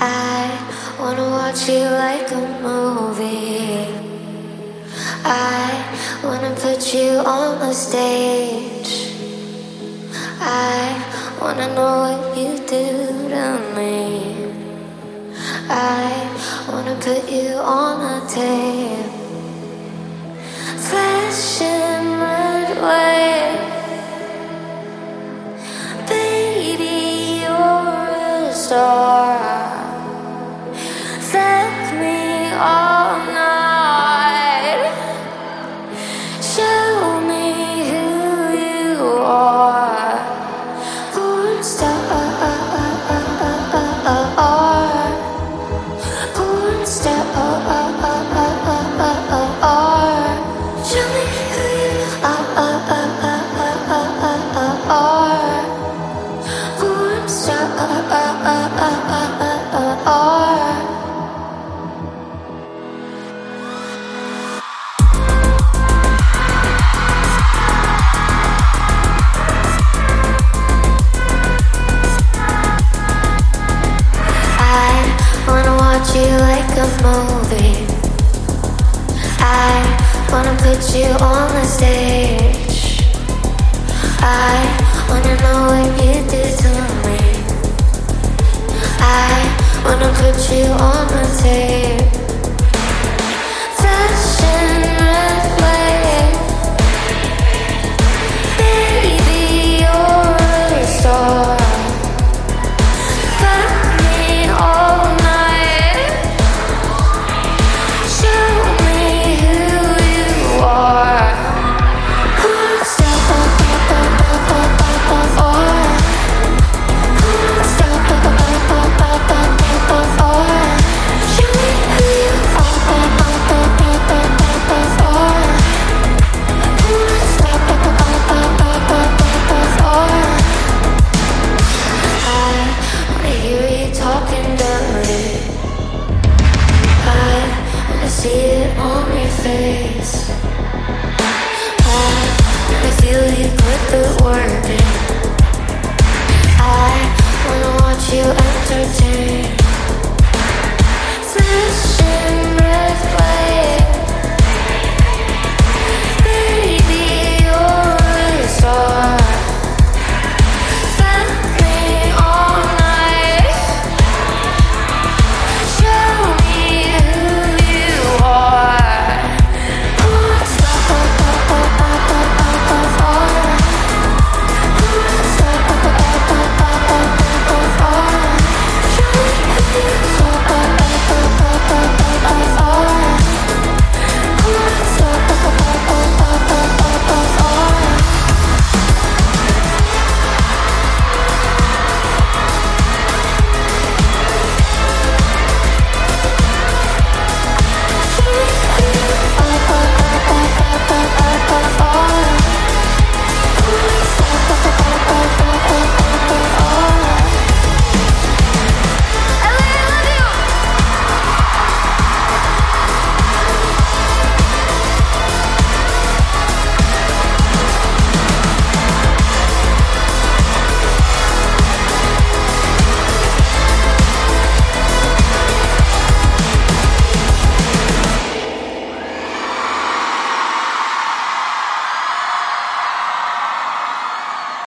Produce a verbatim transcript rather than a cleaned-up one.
I wanna watch you like a movie. I wanna put you on the stage. I wanna know what you do to me. I wanna put you on a tape. Flashing red wave. Baby, you're a star. Fuck me all night. Show me who you are. Porn star. Porn star. Show me who you are. Porn star. You like a movie. I wanna put you on the stage. I wanna know what you do to me. I wanna put you on the tape. Flashing red wave. Baby, you're a star. Fuck me all night. See it on your face. I feel you put the work in. I wanna watch you entertain.